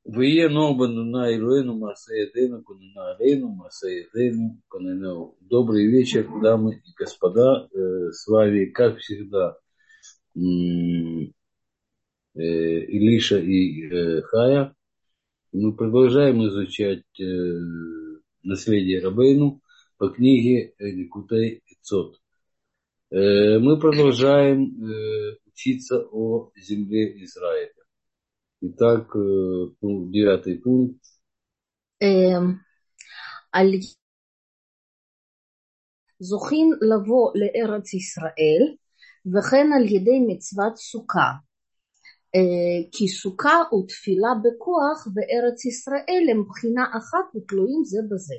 Вие нобану на Илуэну Масаедену, Кунина Алейну, Масаедену, Кунина. Добрый вечер, дамы и господа. С вами, как всегда, Илиша и Хая. Мы продолжаем изучать наследие Рабейну по книге Ликутей Ицот. Мы продолжаем учиться о земле Израиля. Итак, 9 пункт. זוכים לבוא לארץ ישראל, וכן על ידי מצוות סוכה. כי סוכה ותפילה בכוח בארץ ישראל הם בחינה אחת ותלויים זה בזה.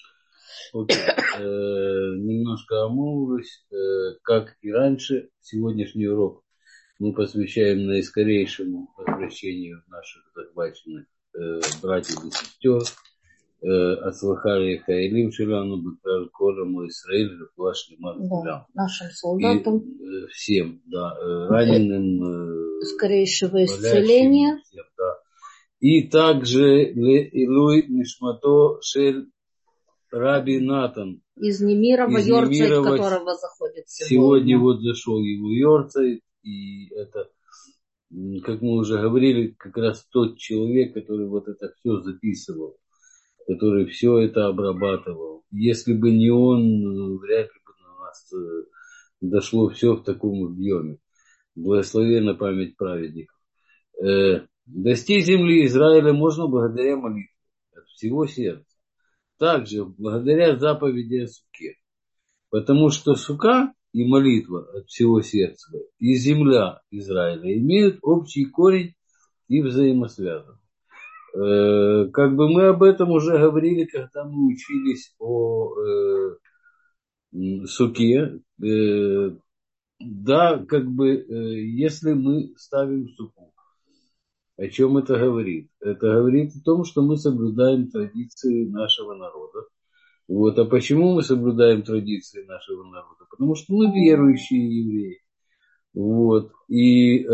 Немножко омолвились, как и раньше. Сегодняшний урок мы посвящаем наискорейшему возвращению наших захваченных братьев и сестер. Ацлахари Хаилим Шиляну Бекар Колему Исраиль Рефуаш Лиман Шилям. Нашим солдатам. Всем, да, раненым. Скорейшего исцеления. Всем, да. И также Ле Илуй Нишмато Шель Раби Натан. Из Немирова Йорцайт, которого заходит сегодня. Вот зашел его Йорцайт. И это, как мы уже говорили, как раз тот человек, который вот это все записывал, который все это обрабатывал. Если бы не он, вряд ли бы на нас дошло все в таком объеме. Благословенна память праведников. Достичь земли Израиля можно благодаря молитве от всего сердца. Также благодаря заповеди о суке. Потому что сука и молитва от всего сердца и земля Израиля имеют общий корень и взаимосвязаны. Как бы мы об этом уже говорили, когда мы учились о суке. Да, как бы, если мы ставим суку, о чем это говорит? Это говорит о том, что мы соблюдаем традиции нашего народа. Вот. А почему мы соблюдаем традиции нашего народа? Потому что мы верующие евреи. Вот. И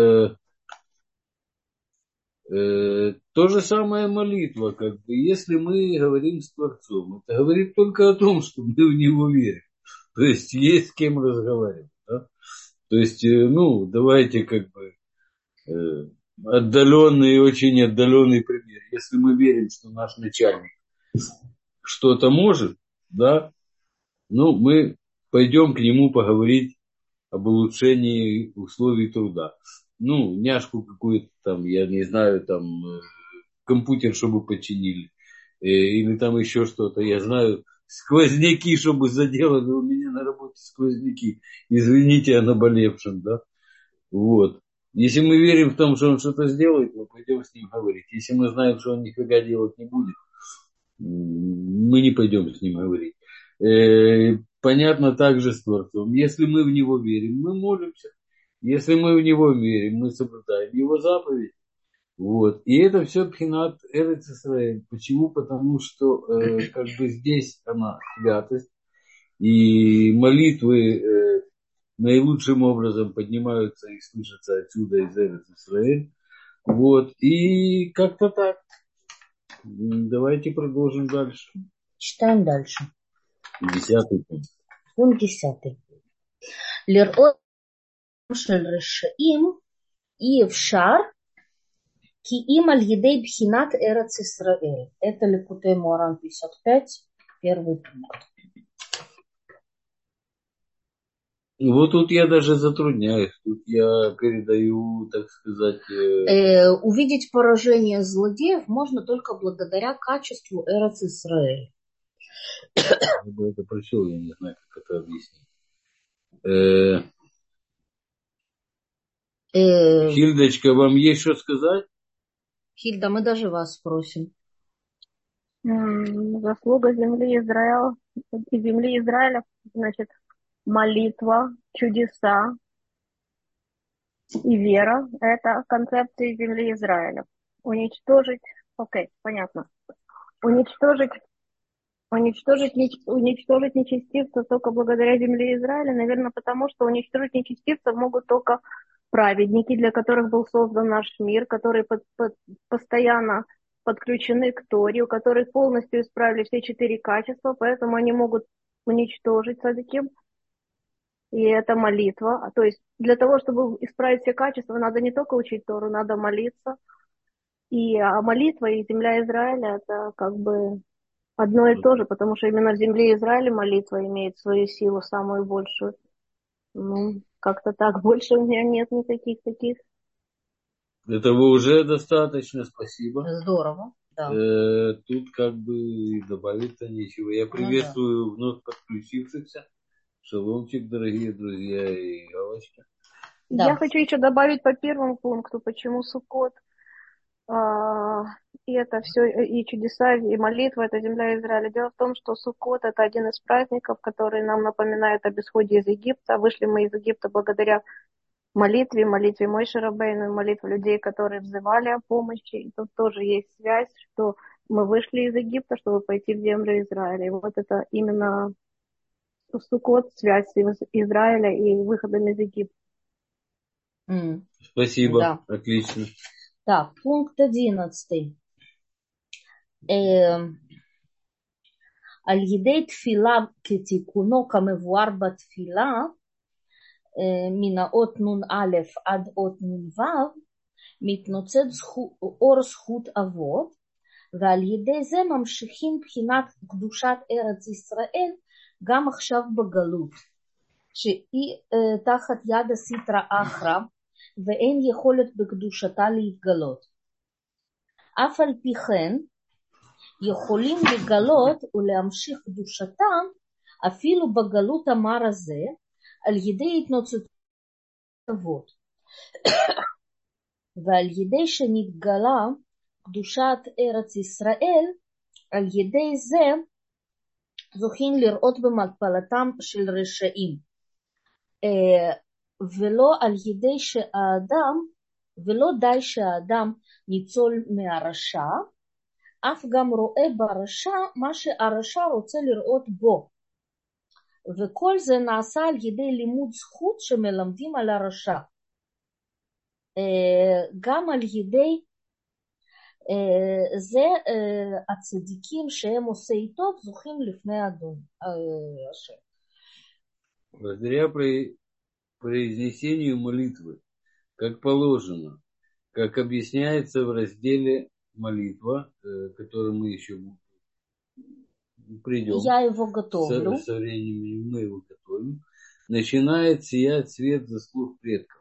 то же самое молитва, как бы, если мы говорим с Творцом, это говорит только о том, что мы в Него верим. То есть есть с кем разговаривать. Да? То есть, давайте как бы отдаленный, очень отдаленный пример. Если мы верим, что наш начальник что-то может, да, мы пойдем к нему поговорить об улучшении условий труда. Няшку какую-то там, я не знаю, там, компьютер, чтобы починили, или там еще что-то, я знаю, сквозняки, чтобы заделали, у меня на работе сквозняки, извините о наболевшем, да, вот. Если мы верим в том, что он что-то сделает, мы пойдем с ним говорить. Если мы знаем, что он нифига делать не будет, мы не пойдем с ним говорить. Понятно также с Творцом. Если мы в Него верим, мы молимся. Если мы в Него верим, мы соблюдаем Его заповедь. Вот. И это все пхинат Эрец Исраэль. Почему? Потому что как бы здесь она святость. И молитвы наилучшим образом поднимаются и слышатся отсюда из Эрец Исраэль. Вот. И как-то так. Давайте продолжим дальше. Читаем дальше. 10 пункт. Пункт 10. לראות של רשעים אי אפשר כי אם על ידי בחינת ארץ ישראל. Это Ликутей Моаран 55, первый пункт. Вот тут я даже затрудняюсь. Тут я передаю, так сказать... Увидеть поражение злодеев можно только благодаря качеству Эрец Исраэль. Я бы это прочел, я не знаю, как это объяснить. Хильдочка, вам есть что сказать? Хильда, мы даже вас спросим. Заслуга земли Израиля, значит, молитва, чудеса и вера – это концепции земли Израиля. Уничтожить понятно. Уничтожить нечестивцев только благодаря земле Израиля, наверное, потому что уничтожить нечестивцев могут только праведники, для которых был создан наш мир, которые постоянно подключены к Торе, у которых полностью исправили все 4 качества, поэтому они могут уничтожить садиким. И это молитва. То есть для того, чтобы исправить все качества, надо не только учить Тору, надо молиться. И молитва и земля Израиля это как бы одно и то же, потому что именно в земле Израиля молитва имеет свою силу самую большую. Ну, как-то так. Больше у меня нет никаких таких. Этого уже достаточно, спасибо. Здорово, да. Тут как бы добавить-то нечего. Я приветствую вновь подключившихся. Шаломчик, дорогие друзья, и Галочка. Да. Я хочу еще добавить по первому пункту, почему Суккот. И это все, и чудеса, и молитва, это земля Израиля. Дело в том, что Суккот это один из праздников, который нам напоминает об исходе из Египта. Вышли мы из Египта благодаря молитве Мойше Рабейну, молитве людей, которые взывали о помощи. И тут тоже есть связь, что мы вышли из Египта, чтобы пойти в землю Израиля. И вот это именно Суккот, связь Израиля и выходом из Египта. Спасибо, да. Отлично. Так, пункт 11. על ידי תפילה כתיקונו כמבואר בתפילה, מן האות נ"א עד אות נ"ו, מתנוצץ אור זכות אבות, ועל ידי זה ממשיכים בחינת קדושת ארץ ישראל גם עכשיו בגלות, שהיא תחת יד הסטרא אחרא, ואין יכולת בקדושתה להתגלות. אף על פי כן, יכולים לגלות ולהמשיך קדושתם אפילו בגלות המר הזה על ידי התנוצצות אבות. ועל ידי שנתגלה קדושת ארץ ישראל, על ידי זה זוכים לראות במקפלתם של רשעים. ולא על ידי שהאדם, ולא די שהאדם ניצול מהרשע, אף גם רואה ברשע מה שהרשע רוצה לראות בו. וכל זה נעשה על ידי לימוד זכות שמלמדים על הרשע. גם על ידי זה הצדיקים שהם עושי טוב זוכים לפני אדון השם. Благодаря произнесению молитвы, как положено, как объясняется в разделе молитва, к которому мы еще придем. Я его готовлю. Со временем мы его готовим. Начинает сиять свет заслуг предков.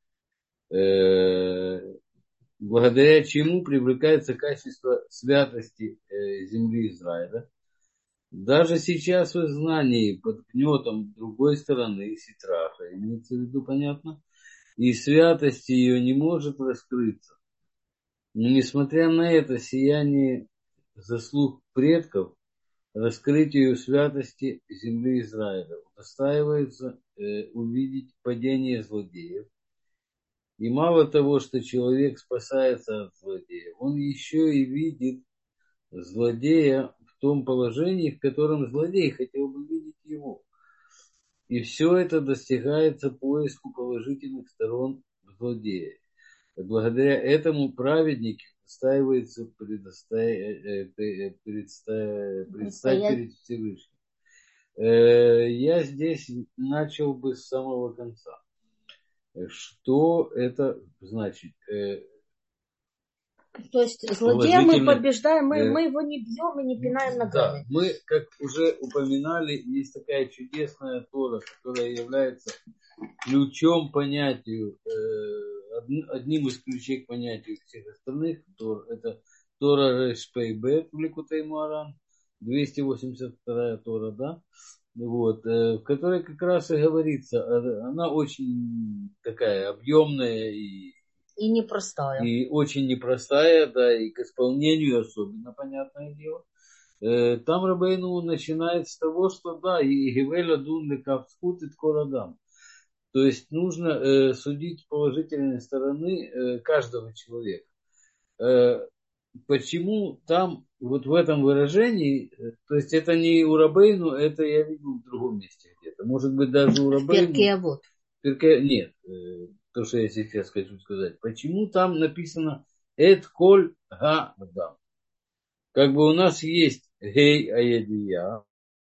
Благодаря чему привлекается качество святости земли Израиля. Даже сейчас в изгнании под гнетом другой стороны, Ситраха, имеется в виду, понятно, и святость ее не может раскрыться. Но несмотря на это сияние заслуг предков, раскрытию святости земли Израиля удостаивается увидеть падение злодеев. И мало того, что человек спасается от злодея, он еще и видит злодея в том положении, в котором злодей хотел бы видеть его. И все это достигается поиску положительных сторон злодея. И благодаря этому праведники удостаиваются предстать перед Всевышним. Я здесь начал бы с самого конца. Что это значит? То есть злодея мы побеждаем, мы его не бьем и не пинаем ногами. Да, мы, как уже упоминали, есть такая чудесная Тора, которая является ключом к понятию, одним из ключей к понятию всех остальных Тор. Это Тора Реш Пей Бет в Ликутей Моаран, 282 Тора, да? Вот, в которой как раз и говорится, она очень такая объемная и непростая. И очень непростая, да, и к исполнению особенно, понятное дело. Там Рабейну начинает с того, что да, и Гевеля Дун Лекавскут и Ткорадам. То есть нужно судить положительные стороны каждого человека. Почему там, вот в этом выражении, то есть это не у Рабейну, это я видел в другом месте где-то. Может быть, даже у Рабейну. В Перкей Авот. Нет. то, что я сейчас хочу сказать. Почему там написано «эт коль га адам»? Как бы у нас есть «гей аядия»,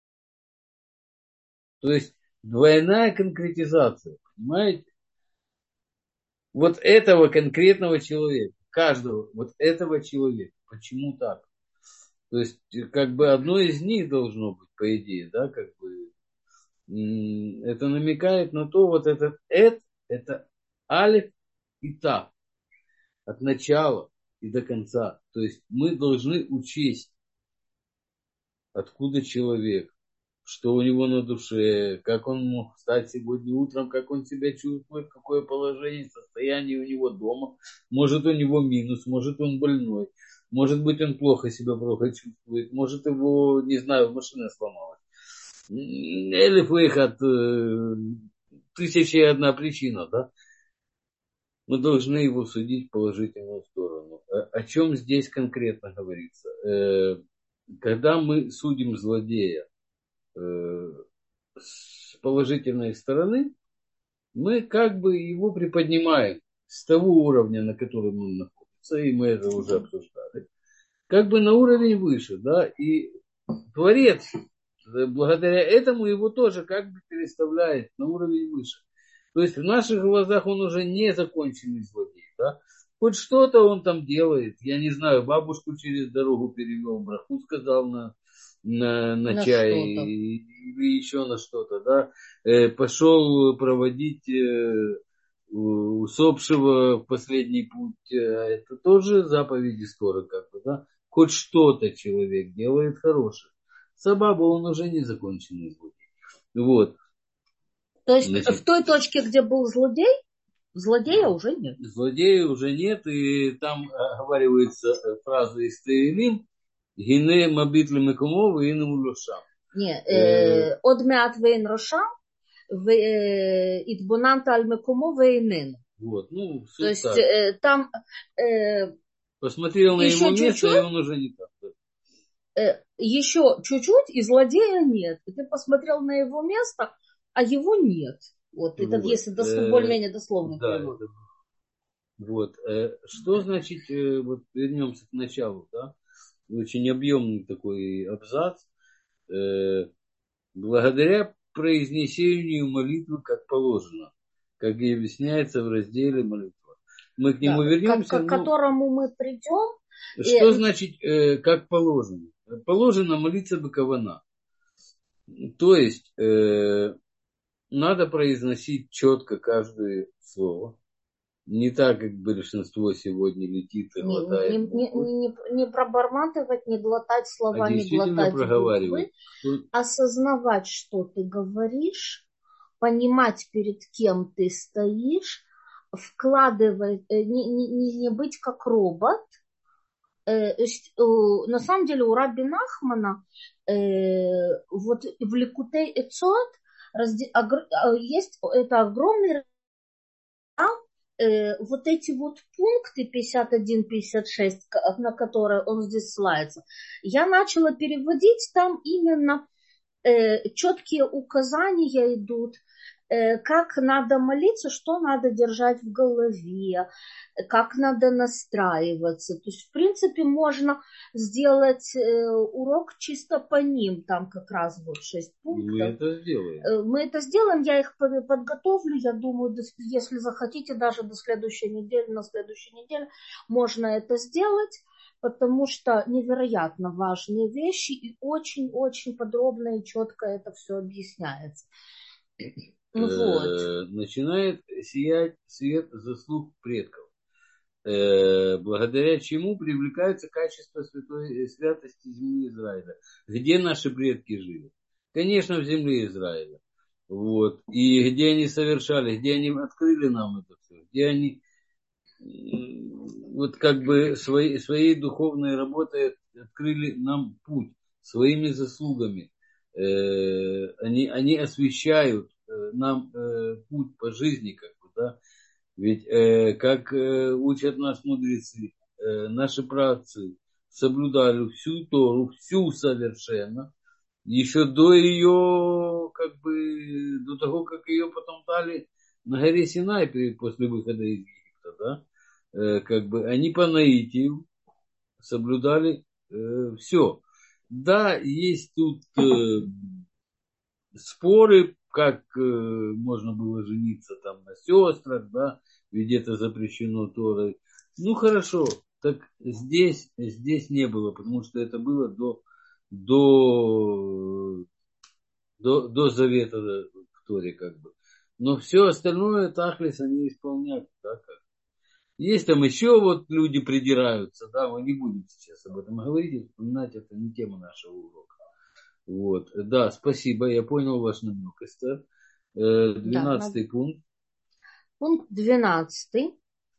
то есть двойная конкретизация, понимаете? Вот этого конкретного человека, каждого вот этого человека. Почему так? То есть, как бы одно из них должно быть, по идее, да, как бы это намекает на то, вот этот это алиф и та, от начала и до конца. То есть мы должны учесть, откуда человек, что у него на душе, как он мог встать сегодня утром, как он себя чувствует, какое положение, состояние у него дома. Может, у него минус, может, он больной, может быть, он плохо себя чувствует, может, его, не знаю, машина сломалась. Элиф выход, тысяча и одна причина, да? Мы должны его судить в положительную сторону. О чем здесь конкретно говорится? Когда мы судим злодея с положительной стороны, мы как бы его приподнимаем с того уровня, на котором он находится, и мы это уже обсуждали, как бы на уровень выше, да, и Творец, благодаря этому его тоже как бы переставляет на уровень выше. То есть в наших глазах он уже не законченный злодей, да. Хоть что-то он там делает, я не знаю, бабушку через дорогу перевел, браху сказал на чай или еще на что-то, да. Пошел проводить усопшего в последний путь, это тоже заповеди Торы, как бы, да. Хоть что-то человек делает хорошее. Сабаба, он уже не законченный злодей. Вот. То есть в той точке, где был злодей, злодея уже нет. Злодея уже нет, и там оговаривается фраза из Теилим «Гине мабит лемекумо веину лошам». Не, «Од меат вейн рошам, идбонанта аль мекумо вейнен». Вот, ну, то есть так. Там посмотрел на его место, и он уже не так. Еще чуть-чуть, и злодея нет. И ты посмотрел на его место, а его нет. Вот, это если более-менее дословно перевод. Вот. Что значит, вот вернемся к началу, да? Очень объемный такой абзац. Благодаря произнесению молитвы как положено, как и объясняется в разделе молитва. Мы к нему вернемся. К которому мы придем. Что значит как положено? Положено молиться бекавана. То есть надо произносить четко каждое слово. Не так, как большинство сегодня летит и глотает. Не проборматывать, не глотать слова, не глотать буквы. Осознавать, что ты говоришь, понимать, перед кем ты стоишь, вкладывать, не быть как робот. На самом деле у Раби Нахмана вот в Ликутей Эцот есть это огромный вот эти вот пункты 51-56, на которые он здесь ссылается, я начала переводить, там именно четкие указания идут, как надо молиться, что надо держать в голове, как надо настраиваться. То есть, в принципе, можно сделать урок чисто по ним. Там как раз вот 6 пунктов. Мы это сделаем, я их подготовлю. Я думаю, если захотите, даже до следующей недели, на следующей неделе можно это сделать. Потому что невероятно важные вещи и очень-очень подробно и четко это все объясняется. Вот. Начинает сиять свет заслуг предков, благодаря чему привлекаются качества святой святости земли Израиля. Где наши предки жили? Конечно, в земле Израиля. Вот. И где они совершали, где они открыли нам это все, где они вот как бы своей духовной работой открыли нам путь своими заслугами. Они освещают нам путь по жизни, как бы, да. Ведь как учат нас мудрецы, наши праотцы соблюдали всю Тору, всю совершенно, еще до ее, как бы, до того, как ее потом дали на горе Синай после выхода из Египта, да, как бы они по наитию соблюдали все. Да, есть тут споры, как можно было жениться там на сестрах, да, ведь это запрещено Торой. Ну хорошо, так здесь не было, потому что это было до, до завета в Торе как бы. Но все остальное Тахлис они исполняют, да, как. Есть там еще вот люди придираются, да, мы не будем сейчас об этом говорить, вспоминать, это не тема нашего урока. Вот, да, спасибо, я понял ваш намек, Эстер. Да, 12 пункт. пункт 12.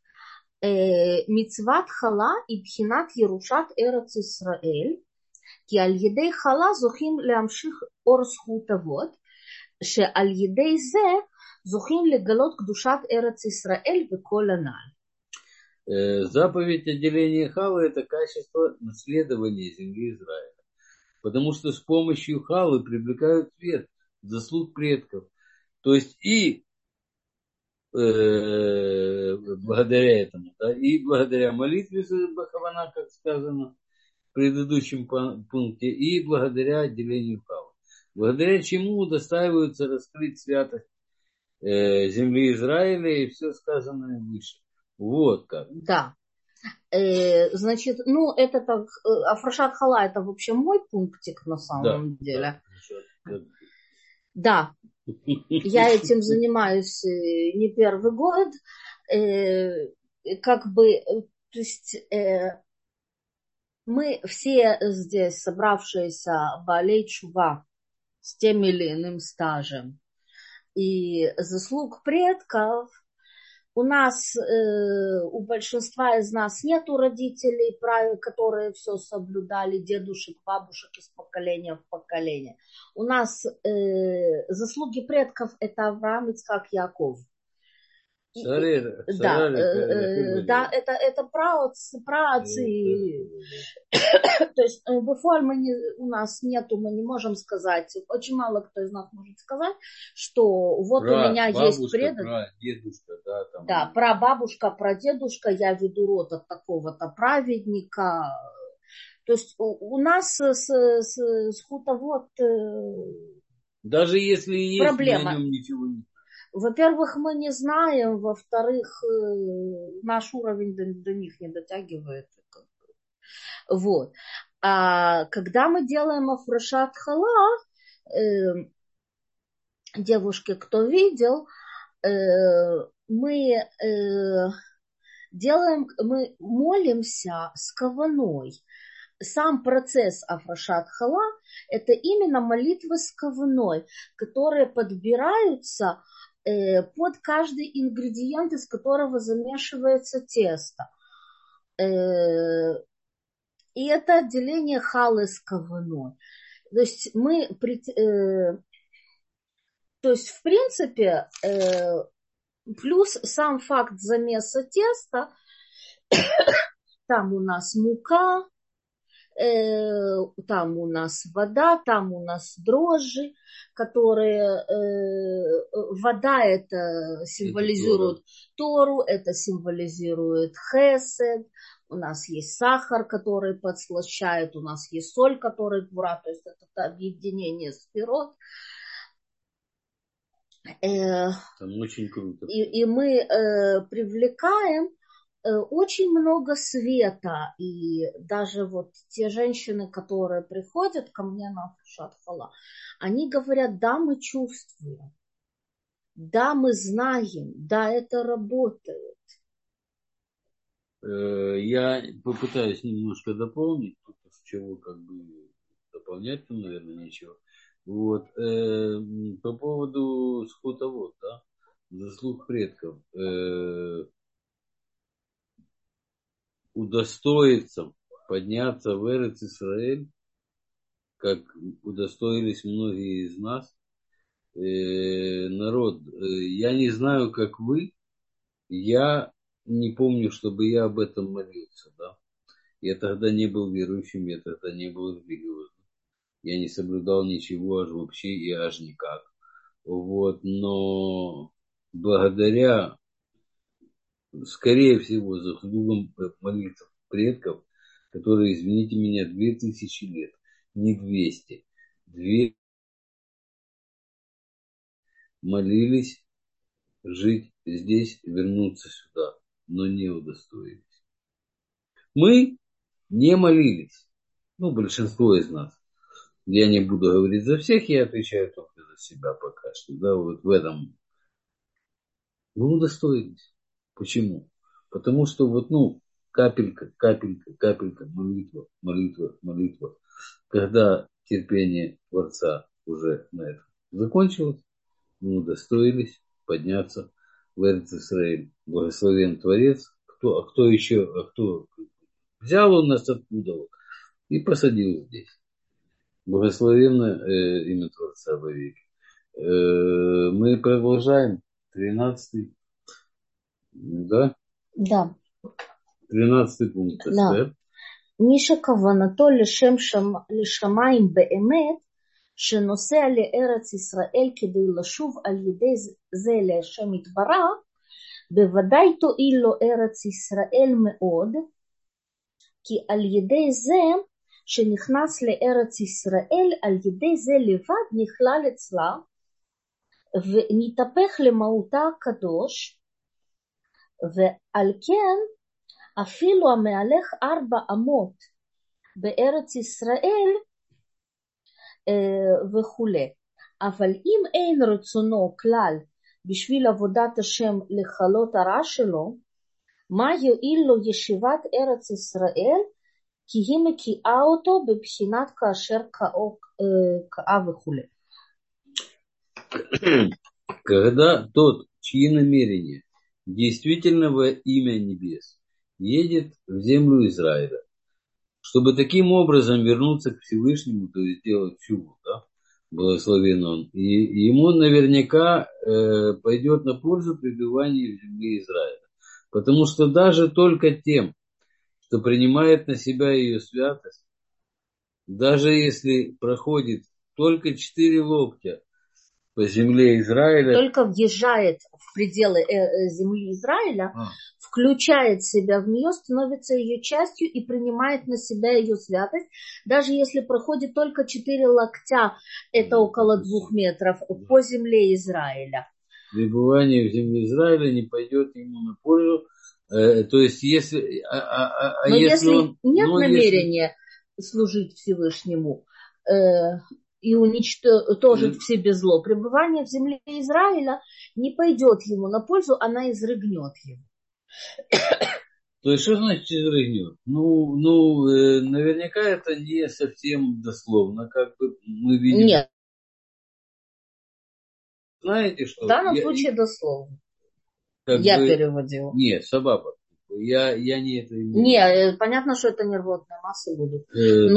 מצוות חלה היא בחינת ירושת ארץ ישראל, כי על ידי חלה זוכים להמשיך אור זכות אבות, שעל ידי זה זוכים לגלות קדושת ארץ ישראל וכל הנ"ל. Заповедь отделения Халы – это качество наследования земли Израиля. Потому что с помощью Халы привлекают свет заслуг предков. То есть и благодаря этому, да, и благодаря молитве Бахавана, как сказано в предыдущем пункте, и благодаря отделению Халы. Благодаря чему удостаиваются раскрыть святость земли Израиля и все сказанное выше. Вот как. Да. Значит, ну, это так, Афрашат Хала, это вообще мой пунктик на самом деле. Да, я этим занимаюсь не первый год. Как бы, то есть мы все здесь собравшиеся Баалей Чува с тем или иным стажем и заслуг предков. У нас, у большинства из нас нету родителей, которые все соблюдали, дедушек, бабушек из поколения в поколение. У нас заслуги предков – это Авраам, Ицхак, Яков. Да, это праотцы. То есть бефоль у нас нету, мы не можем сказать, очень мало кто из нас может сказать, что вот у меня есть предок. Дедушка, да, там. Да, прабабушка, прадедушка, я веду род от такого-то праведника. То есть у нас с хутовод даже если есть, проблема. мы о нем ничего не. Во-первых, мы не знаем, во-вторых, наш уровень до них не дотягивает. Вот. А когда мы делаем Афрашат Хала, девушки, кто видел, мы молимся с каваной. Сам процесс Афрашат Хала – это именно молитвы с каваной, которые подбираются под каждый ингредиент, из которого замешивается тесто. И это отделение халы с каваной. То есть то есть в принципе, плюс сам факт замеса теста, там у нас мука, там у нас вода, там у нас дрожжи, которые вода это символизирует Тору, это символизирует хесед, у нас есть сахар, который подслащает, у нас есть соль, которая гвура, то есть это объединение сферот. Там очень круто. И мы привлекаем очень много света, и даже вот те женщины, которые приходят ко мне на Афрашат Хала, они говорят, да, мы чувствуем, да, мы знаем, да, это работает. Я попытаюсь немножко дополнить, с чего как бы дополнять-то, наверное, нечего. Вот, по поводу скотовод, да, заслуг предков. Удостоиться подняться в Эрец Исраэль, как удостоились многие из нас, народ, я не знаю, как вы, я не помню, чтобы я об этом молился, да. Я тогда не был верующим, я тогда не был религиозным. Я не соблюдал ничего аж вообще и аж никак. Вот, но благодаря, скорее всего, заслугам молитв предков, которые, извините меня, 2000 лет, не 200, 2 молились жить здесь, вернуться сюда, но не удостоились. Мы не молились, ну, большинство из нас. Я не буду говорить за всех, я отвечаю только за себя пока что, да, вот в этом. Мы удостоились. Почему? Потому что вот, ну, капелька, капелька, капелька, молитва, молитва, молитва. Когда терпение Творца уже на этом закончилось, мы удостоились подняться в Эрец-Исраэль. Благословен Творец. Кто еще, кто взял он нас оттуда вот, и посадил здесь. Благословенно имя Творца во веки. Мы продолжаем 13-й, да? Да. 13-й пункт. Да. מי שכוונתו לשמיים באמת, שנוסע לארץ ישראל כדי לשוב על ידי זה להשם יתברך, בוודאי תועיל לו ארץ ישראל מאוד, כי על ידי זה שנכנס לארץ ישראל, על ידי זה לבד נכלל אצלה, ונתהפך למהותה הקדוש, ועל כן אפילו המהלך 4 אמות בארץ ישראל וכולי. אבל אם אין רצונו כלל בשביל עבודת השם לחלות הרע שלו, מה יועיל לו ישיבת ארץ ישראל, כי היא מקיאה אותו בבחינת כאשר קאה וכולי. Когда тот, чьи намерения действительно во имя небес, едет в землю Израиля, чтобы таким образом вернуться к Всевышнему, то есть сделать чуву, да, благословен он, и ему наверняка пойдет на пользу пребывания в земле Израиля. Потому что даже только тем, что принимает на себя ее святость, даже если проходит только 4 локтя по земле Израиля. Только въезжает в пределы земли Израиля, включает себя в нее, становится ее частью и принимает на себя ее святость. Даже если проходит только 4 локтя, это около 2 метров, по земле Израиля. Пребывание в земле Израиля не пойдет ему на пользу. То есть, если... Но если он, нет намерения служить Всевышнему, и уничтожить в себе зло, пребывание в земле Израиля не пойдет ему на пользу, она изрыгнет его. То есть, что значит изрыгнет? Наверняка это не совсем дословно, как бы мы видим. Нет. Знаете что? В данном случае дословно. Я переводила. Нет, Сабаба. Я не это имею. Не, понятно, что это не рвотные массы будут.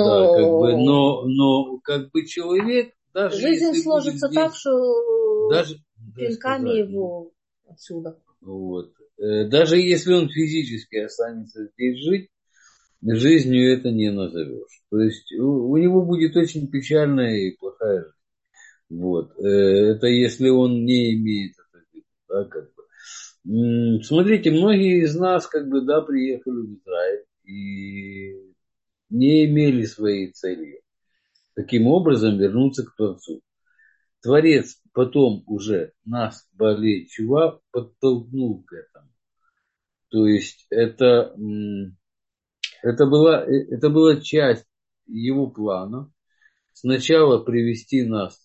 Но как бы человек даже жизнь сложится здесь, так, что даже пинками его отсюда. Вот. Даже если он физически останется здесь жить, жизнью это не назовешь. То есть у него будет очень печальная и плохая жизнь. Вот. Это если он не имеет это, да, как бы. Смотрите, многие из нас как бы, да, приехали в Израиль и не имели своей целью таким образом вернуться к Творцу. Творец потом уже нас, Баалей Тшува, подтолкнул к этому. То есть это была часть его плана. Сначала привести нас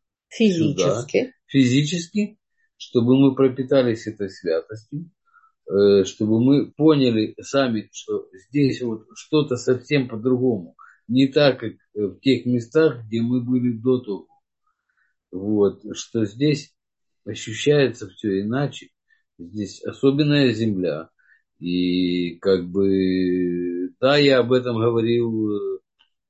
физически, чтобы мы пропитались этой святостью, чтобы мы поняли сами, что здесь вот что-то совсем по-другому. Не так, как в тех местах, где мы были до того. Вот, что здесь ощущается все иначе. Здесь особенная земля. И как бы, да, я об этом говорил,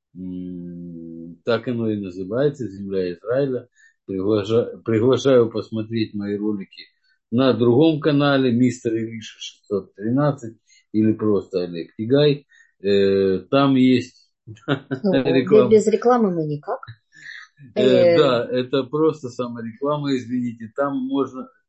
так оно и называется, земля Израиля. Приглашаю посмотреть мои ролики на другом канале, мистер Илиша 613 или просто Олег Тигай. Там есть реклама. Без рекламы мы никак. Да, это просто самореклама, извините. Там можно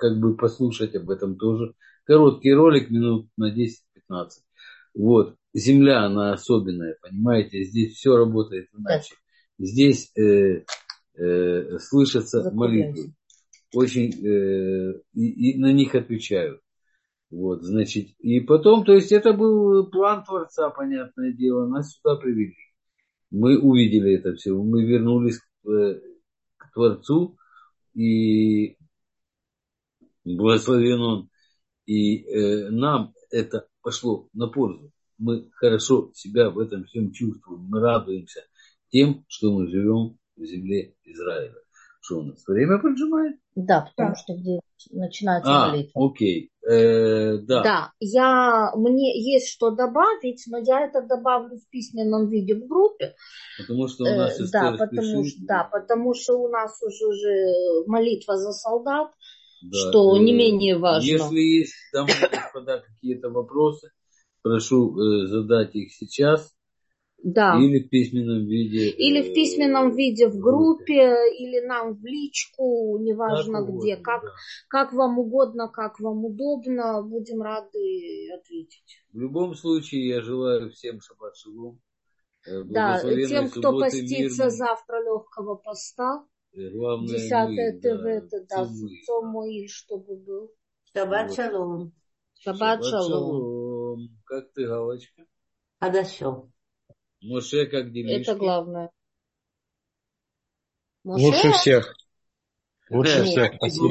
как бы послушать об этом тоже. Короткий ролик, минут на 10-15. Вот. Земля, она особенная, понимаете? Здесь все работает иначе. Здесь слышатся молитвы. Очень и на них отвечают. Вот, значит, и потом, то есть это был план Творца, понятное дело, нас сюда привели. Мы увидели это все, мы вернулись к Творцу, и благословен Он, и нам это пошло на пользу. Мы хорошо себя в этом всем чувствуем, мы радуемся тем, что мы живем в земле Израиля. Что у нас время поджимает? Да, потому что где начинается молитва. Окей. Да. Да, мне есть что добавить, но я это добавлю в письменном виде в группе. Потому что у нас потому что у нас уже молитва за солдат, что не менее важно. Если есть, дамы и господа, какие-то вопросы, прошу задать их сейчас. Да. Или в письменном виде. Или в письменном виде в группе, или нам в личку, неважно как где, угодно, как вам угодно, как вам удобно, будем рады ответить. В любом случае, я желаю всем шаббат шалом. Да, тем, кто постится завтра легкого поста, 10 Тевета, Цом-Моиль, чтобы был. Шаббат шалом. Шаббат шалом. Как ты, Галочка? Хорошо. Моше, как делишки? Это главное. Лучше всех. Лучше всех. Спасибо.